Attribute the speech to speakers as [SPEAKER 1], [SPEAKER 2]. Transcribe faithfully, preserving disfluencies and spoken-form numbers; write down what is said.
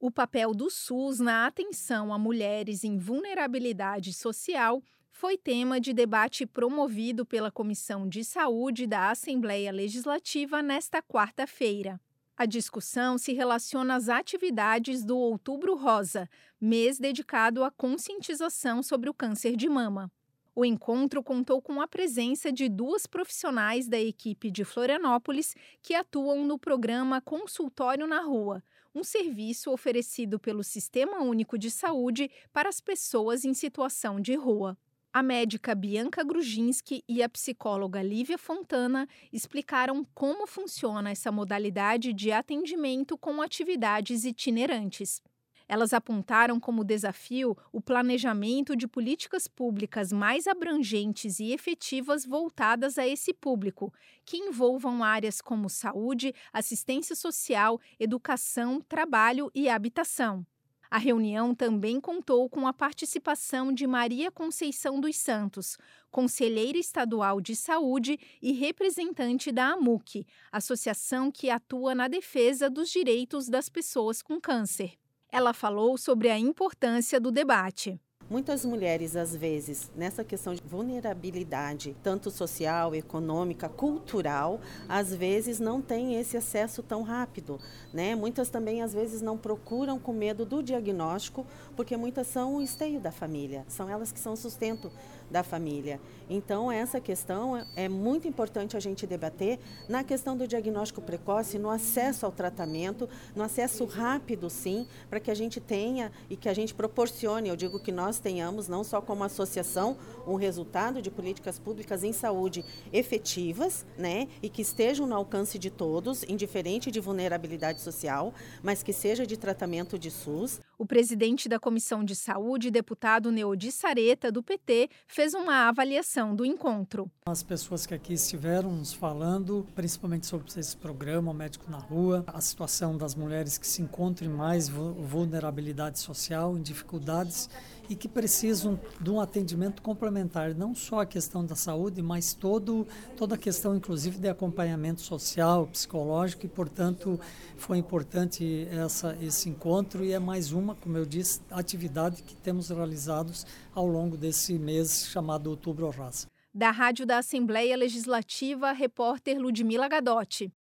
[SPEAKER 1] O papel do SUS na atenção a mulheres em vulnerabilidade social foi tema de debate promovido pela Comissão de Saúde da Assembleia Legislativa nesta quarta-feira. A discussão se relaciona às atividades do Outubro Rosa, mês dedicado à conscientização sobre o câncer de mama. O encontro contou com a presença de duas profissionais da equipe de Florianópolis que atuam no programa Consultório na Rua, um serviço oferecido pelo Sistema Único de Saúde para as pessoas em situação de rua. A médica Bianca Grujinski e a psicóloga Lívia Fontana explicaram como funciona essa modalidade de atendimento com atividades itinerantes. Elas apontaram como desafio o planejamento de políticas públicas mais abrangentes e efetivas voltadas a esse público, que envolvam áreas como saúde, assistência social, educação, trabalho e habitação. A reunião também contou com a participação de Maria Conceição dos Santos, conselheira estadual de saúde e representante da AMUC, associação que atua na defesa dos direitos das pessoas com câncer. Ela falou sobre a importância do debate.
[SPEAKER 2] Muitas mulheres, às vezes, nessa questão de vulnerabilidade, tanto social, econômica, cultural, às vezes não têm esse acesso tão rápido, né? Muitas também, às vezes, não procuram com medo do diagnóstico, porque muitas são o esteio da família, são elas que são o sustento da família. Então, essa questão é muito importante a gente debater na questão do diagnóstico precoce, no acesso ao tratamento, no acesso rápido, sim, para que a gente tenha e que a gente proporcione, eu digo que nós tenhamos, não só como associação, um resultado de políticas públicas em saúde efetivas, né, e que estejam no alcance de todos, indiferente de vulnerabilidade social, mas que seja de tratamento de SUS.
[SPEAKER 1] O presidente da Comissão de Saúde, deputado Neodi Sareta, do P T, fez uma avaliação do encontro.
[SPEAKER 3] As pessoas que aqui estiveram nos falando, principalmente sobre esse programa, o Médico na Rua, a situação das mulheres que se encontram em mais vulnerabilidade social, em dificuldades e que precisam de um atendimento complementar, não só a questão da saúde, mas todo, toda a questão, inclusive, de acompanhamento social, psicológico, e, portanto, foi importante essa, esse encontro e é mais uma, como eu disse, atividade que temos realizados ao longo desse mês chamado Outubro Rosa.
[SPEAKER 1] Da Rádio da Assembleia Legislativa, repórter Ludmila Gadotti.